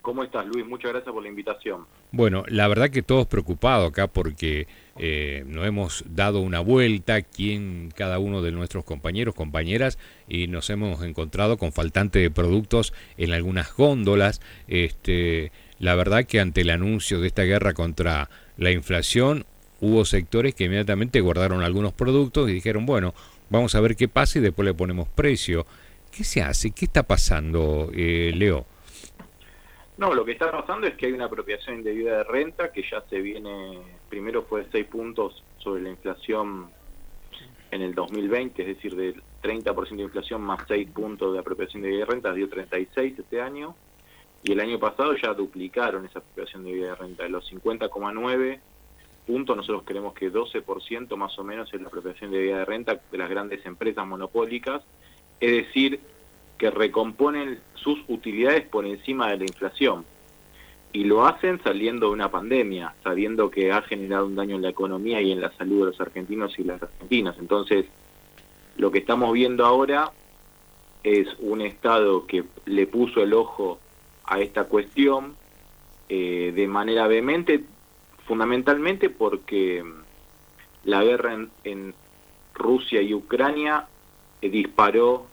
¿Cómo estás, Luis? Muchas gracias por la invitación. Bueno, la verdad que todos preocupados acá porque nos hemos dado una vuelta aquí en cada uno de nuestros compañeros, compañeras, y nos hemos encontrado con faltante de productos en algunas góndolas. La verdad que ante el anuncio de esta guerra contra la inflación, hubo sectores que inmediatamente guardaron algunos productos y dijeron, bueno, vamos a ver qué pasa y después le ponemos precio. ¿Qué se hace? ¿Qué está pasando, Leo? No, lo que está pasando es que hay una apropiación indebida de renta que ya se viene, primero fue 6 puntos sobre la inflación en el 2020, es decir, del 30% de inflación más 6 puntos de apropiación indebida de renta, dio 36 este año, y el año pasado ya duplicaron esa apropiación indebida de renta. De los 50,9 puntos, nosotros creemos que 12% más o menos es la apropiación indebida de renta de las grandes empresas monopólicas, es decir, que recomponen sus utilidades por encima de la inflación. Y lo hacen saliendo de una pandemia, sabiendo que ha generado un daño en la economía y en la salud de los argentinos y las argentinas. Entonces, lo que estamos viendo ahora es un Estado que le puso el ojo a esta cuestión de manera vehemente, fundamentalmente porque la guerra en Rusia y Ucrania disparó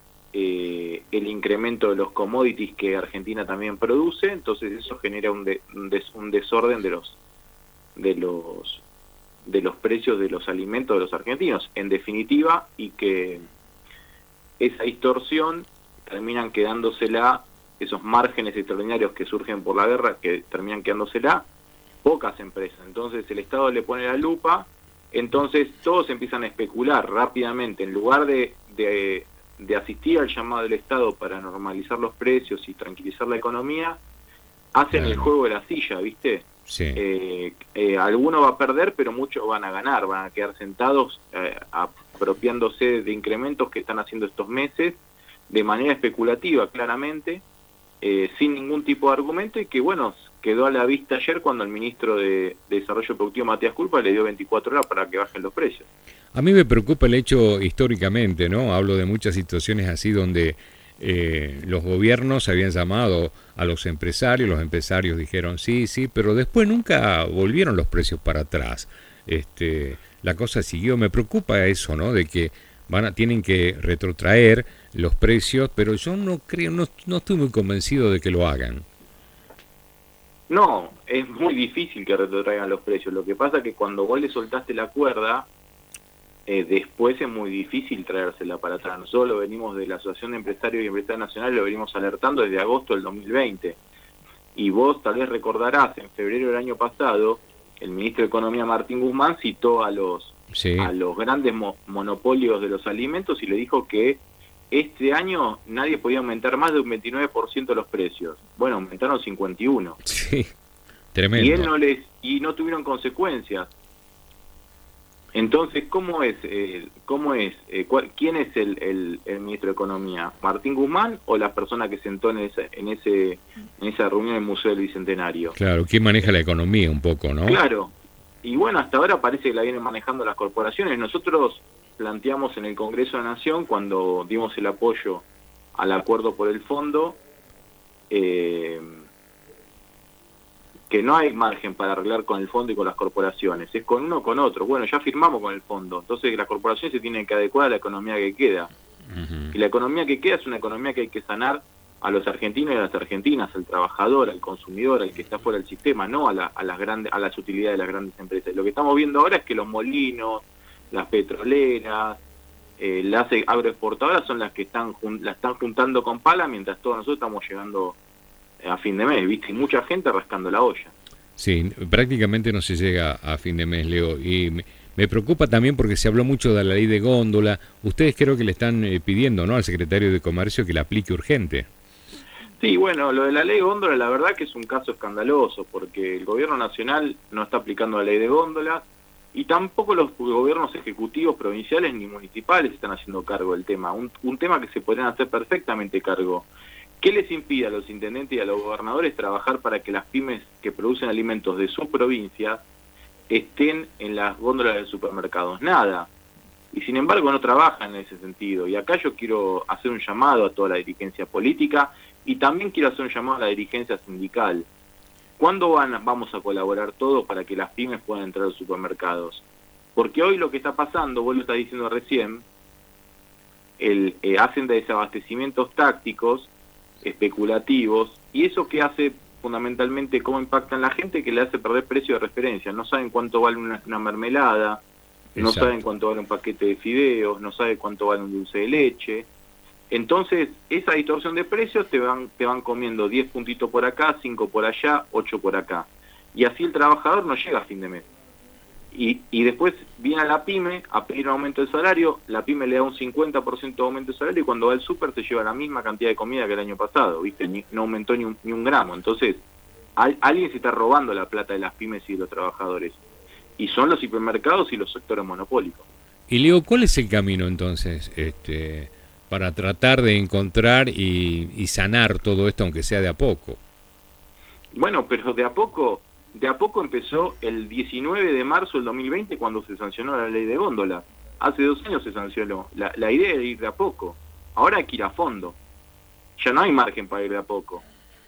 el incremento de los commodities que Argentina también produce, entonces eso genera un desorden de los precios de los alimentos de los argentinos, en definitiva, y que esa distorsión terminan quedándosela, esos márgenes extraordinarios que surgen por la guerra, que terminan quedándosela pocas empresas. Entonces el Estado le pone la lupa, entonces todos empiezan a especular rápidamente, en lugar de asistir al llamado del Estado para normalizar los precios y tranquilizar la economía, hacen el juego de la silla, ¿viste? Sí. Alguno va a perder, pero muchos van a ganar, van a quedar sentados apropiándose de incrementos que están haciendo estos meses, de manera especulativa, claramente, sin ningún tipo de argumento, y que, bueno, quedó a la vista ayer cuando el ministro de Desarrollo Productivo, Matías Culpa, le dio 24 horas para que bajen los precios. A mí me preocupa el hecho históricamente, ¿no? Hablo de muchas situaciones así donde los gobiernos habían llamado a los empresarios dijeron sí, sí, pero después nunca volvieron los precios para atrás. La cosa siguió, me preocupa eso, ¿no? De que tienen que retrotraer los precios, pero yo no creo, no estoy muy convencido de que lo hagan. No, es muy difícil que retrotraigan los precios. Lo que pasa es que cuando vos le soltaste la cuerda, después es muy difícil traérsela para atrás. Nosotros lo venimos de la Asociación de Empresarios y Empresarias Nacionales, lo venimos alertando desde agosto del 2020. Y vos tal vez recordarás, en febrero del año pasado, el ministro de Economía, Martín Guzmán, citó a los grandes monopolios de los alimentos y le dijo que este año nadie podía aumentar más de un 29% los precios. Bueno, aumentaron 51%. Sí, tremendo. Y él no tuvieron consecuencias. Entonces, ¿quién es el ministro de Economía? ¿Martín Guzmán o la persona que sentó en esa reunión en el Museo del Bicentenario? Claro, ¿quién maneja la economía un poco, no? Claro, y bueno, hasta ahora parece que la vienen manejando las corporaciones. Nosotros planteamos en el Congreso de la Nación, cuando dimos el apoyo al acuerdo por el fondo, que no hay margen para arreglar con el fondo y con las corporaciones, es con uno o con otro. Bueno, ya firmamos con el fondo, entonces las corporaciones se tienen que adecuar a la economía que queda. Uh-huh. Y la economía que queda es una economía que hay que sanar a los argentinos y a las argentinas, al trabajador, al consumidor, al que está fuera del sistema, no a las utilidades de las grandes empresas. Lo que estamos viendo ahora es que los molinos, las petroleras, las agroexportadoras son las que la están juntando con pala, mientras todos nosotros estamos llegando a fin de mes, ¿viste? Y mucha gente rascando la olla. Sí, prácticamente no se llega a fin de mes, Leo. Y me preocupa también porque se habló mucho de la ley de góndola. Ustedes creo que le están pidiendo, ¿no?, al secretario de Comercio que la aplique urgente. Sí, bueno, lo de la ley de góndola, la verdad que es un caso escandaloso, porque el gobierno nacional no está aplicando la ley de góndola, y tampoco los gobiernos ejecutivos provinciales ni municipales están haciendo cargo del tema. Un tema que se podrían hacer perfectamente cargo. ¿Qué les impide a los intendentes y a los gobernadores trabajar para que las pymes que producen alimentos de sus provincias estén en las góndolas de supermercados? Nada. Y sin embargo no trabajan en ese sentido. Y acá yo quiero hacer un llamado a toda la dirigencia política Y también quiero hacer un llamado a la dirigencia sindical. ¿Cuándo vamos a colaborar todos para que las pymes puedan entrar a los supermercados? Porque hoy lo que está pasando, vos lo estás diciendo recién, hacen desabastecimientos tácticos, especulativos, y eso que hace fundamentalmente, cómo impactan la gente, que le hace perder precio de referencia. No saben cuánto vale una mermelada, no saben cuánto vale un paquete de fideos, no saben cuánto vale un dulce de leche. Entonces, esa distorsión de precios te van comiendo 10 puntitos por acá, 5 por allá, 8 por acá. Y así el trabajador no llega a fin de mes. Y después viene a la pyme a pedir un aumento de salario, la pyme le da un 50% de aumento de salario y cuando va al súper se lleva la misma cantidad de comida que el año pasado, ¿viste? No aumentó ni un gramo. Entonces, alguien se está robando la plata de las pymes y de los trabajadores. Y son los hipermercados y los sectores monopólicos. Y Leo, ¿cuál es el camino entonces para tratar de encontrar y sanar todo esto, aunque sea de a poco? Bueno, pero de a poco empezó el 19 de marzo del 2020 cuando se sancionó la ley de góndola. Hace 2 años se sancionó. La idea era ir de a poco. Ahora hay que ir a fondo. Ya no hay margen para ir de a poco.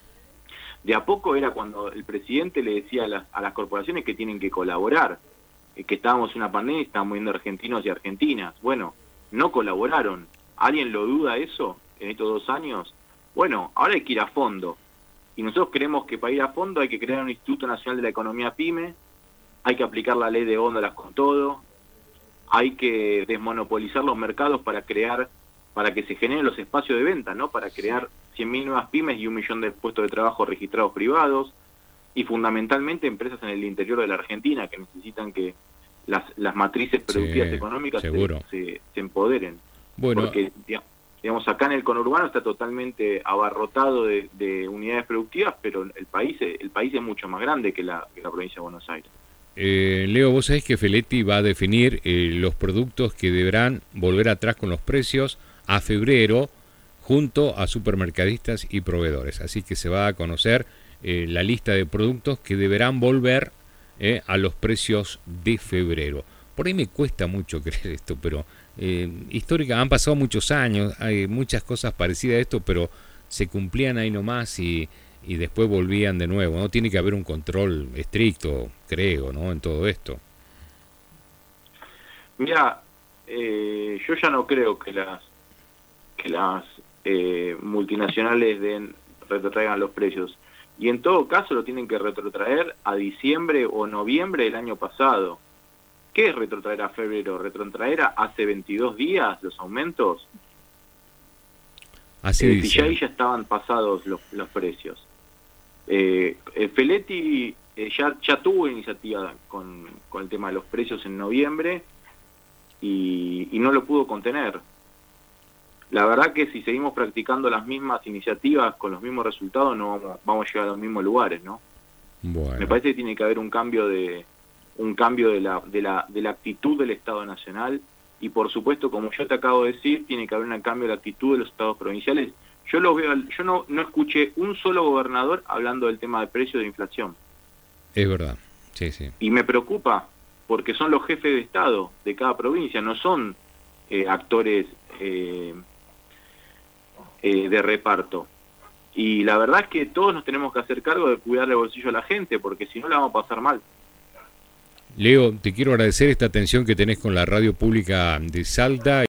De a poco era cuando el presidente le decía a las corporaciones que tienen que colaborar, que estábamos en una pandemia y estábamos viendo argentinos y argentinas. Bueno, no colaboraron. ¿Alguien lo duda eso en estos 2 años? Bueno, ahora hay que ir a fondo. Y nosotros creemos que para ir a fondo hay que crear un Instituto Nacional de la Economía PYME, hay que aplicar la ley de góndolas con todo, hay que desmonopolizar los mercados para que se generen los espacios de venta, ¿no? Para crear 100.000 nuevas pymes y 1 millón de puestos de trabajo registrados privados, y fundamentalmente empresas en el interior de la Argentina que necesitan que las matrices productivas económicas se empoderen. Bueno. Porque, digamos, acá en el conurbano está totalmente abarrotado de unidades productivas, pero el país es mucho más grande que la provincia de Buenos Aires. Leo, vos sabés que Feletti va a definir los productos que deberán volver atrás con los precios a febrero junto a supermercadistas y proveedores. Así que se va a conocer la lista de productos que deberán volver a los precios de febrero. Por ahí me cuesta mucho creer esto, pero histórica, han pasado muchos años, hay muchas cosas parecidas a esto, pero se cumplían ahí nomás y después volvían de nuevo, ¿no? Tiene que haber un control estricto, creo, ¿no? En todo esto. Mira, yo ya no creo que las multinacionales retrotraigan los precios. Y en todo caso lo tienen que retrotraer a diciembre o noviembre del año pasado. ¿Qué es retrotraer a febrero? ¿Retrotraer a hace 22 días los aumentos? Así si ya ahí ya estaban pasados los precios. Feletti ya tuvo iniciativa con el tema de los precios en noviembre y no lo pudo contener. La verdad que si seguimos practicando las mismas iniciativas con los mismos resultados no vamos a llegar a los mismos lugares, ¿no? Bueno. Me parece que tiene que haber un cambio de la actitud del Estado Nacional y por supuesto, como yo te acabo de decir, tiene que haber un cambio de la actitud de los estados provinciales. Yo no escuché un solo gobernador hablando del tema de precios de inflación. Es verdad, sí. Y me preocupa porque son los jefes de Estado de cada provincia, no son actores de reparto. Y la verdad es que todos nos tenemos que hacer cargo de cuidar el bolsillo a la gente, porque si no la vamos a pasar mal. Leo, te quiero agradecer esta atención que tenés con la radio pública de Salta.